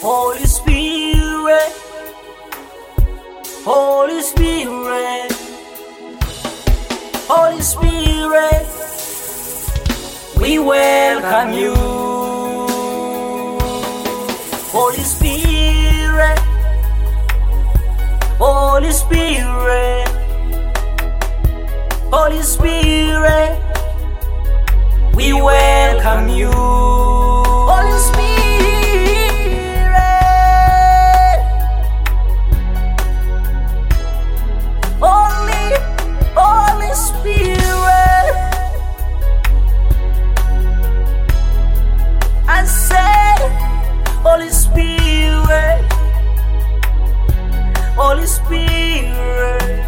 Holy Spirit, Holy Spirit, Holy Spirit, we welcome you. Holy Spirit, Holy Spirit, Holy Spirit, we welcome you. Holy Spirit, Holy Spirit, I say, Holy Spirit, Holy Spirit,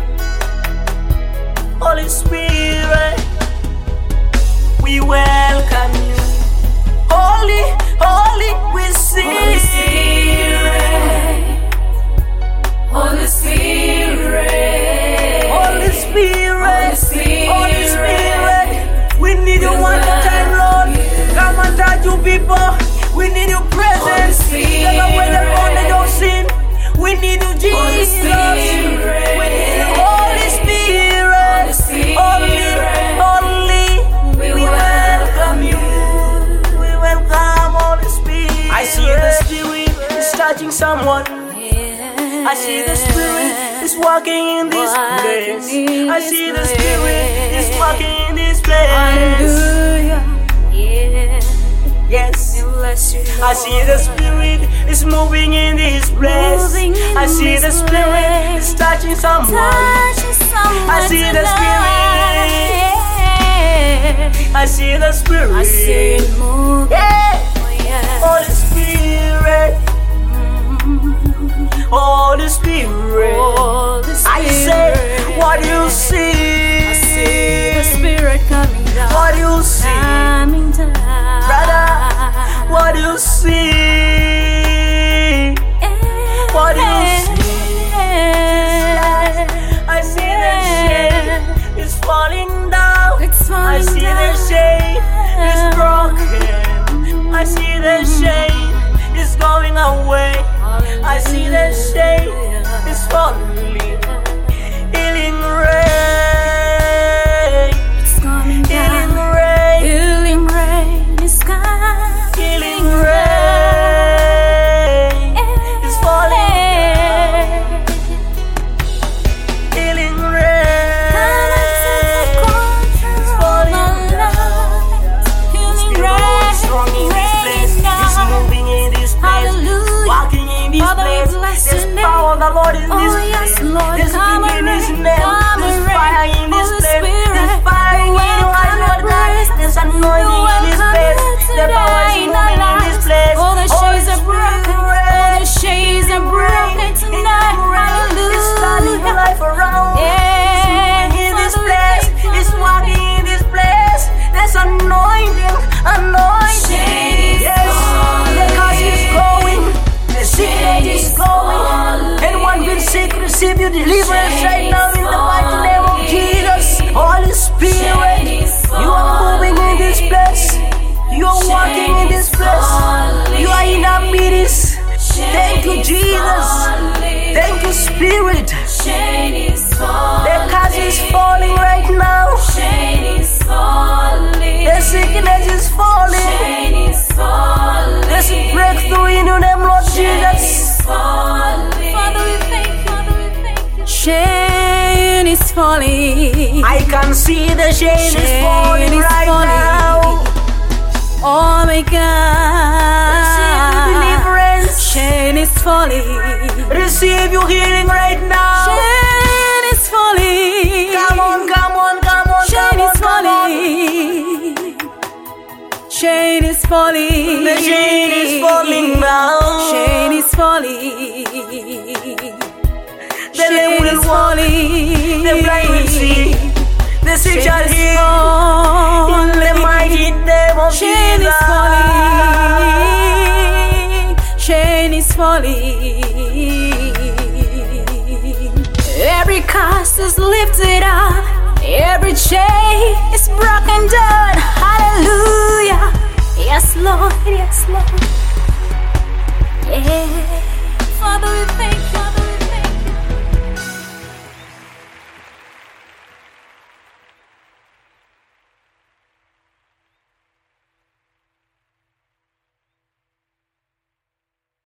Holy Spirit, we welcome you. Holy, holy, we sing. Holy Spirit, Holy Spirit, Holy Spirit, Holy Spirit, we need you one more time, Lord. Come and touch you people. We need your presence. Take away the bondage of sin. We need you, Jesus. We need you, Holy Spirit. Holy, we welcome you. We welcome Holy Spirit. I see the Spirit is touching someone. I see the Spirit is walking in this place. I see the Spirit is walking in this place. Hallelujah. Yes. I see the Spirit is moving in this place. I see the Spirit is touching someone. I see the Spirit. I see the Spirit. I see it move. Yeah. Holy Spirit. Holy Spirit. I say, what do you see? I see the Spirit coming down. What do you see? Coming down. Brother, what do you see? What do you see? I see the shade is falling down. I see the shade is broken. I see the shade is going away. I see the shade is falling. Healing rain. It's coming down. Healing rain. Healing rain is coming. Healing rain is falling. Healing rain is falling down. Healing Spirit rain is strong in this place. He's moving in this place. Hallelujah. Walking in this Father, we place. bless There's your name. power of the Lord in this Oh, place. yes, Lord. There's Come healing in and His reign. name. Come There's and fire reign. in this Holy place. There's Spirit, fire in you your eyes, welcome Lord the God. praise. There's You anointing in this welcome place. it The power today is in our moving in this lives. place. All the Holy chains are broken. All the chains are broken tonight. It's turning your Hallelujah. life around. Yeah. In this Father, we place, thank you. it's walking in this place. There's anointing. Yes, the curse is going, the sickness is going. Anyone been sick, receive your deliverance right now in the mighty name of Jesus. Holy Spirit, you are moving in this place. You are walking in this place. You are in our midst. Thank you, Jesus. Thank you, Spirit. The curse is falling right now. The sickness is falling. There's a breakthrough in your name, Lord Jesus. Father, we thank you. Chain is falling. I can see the chain is falling right now. Oh my Receive your God. deliverance. Chain is falling. Receive your healing right now. Chain is falling. Come on, come on, come on, Chain come on, is come on. falling. Chain is falling. The chain is falling now. Chain is falling. The lame will walk. falling. The blind will see. The sick shall heal. In the mighty name of Chain is Jesus. falling. Chain is falling. Every curse is lifted up. Every chain is broken down. Hallelujah. Yes, Lord. Yes, Lord.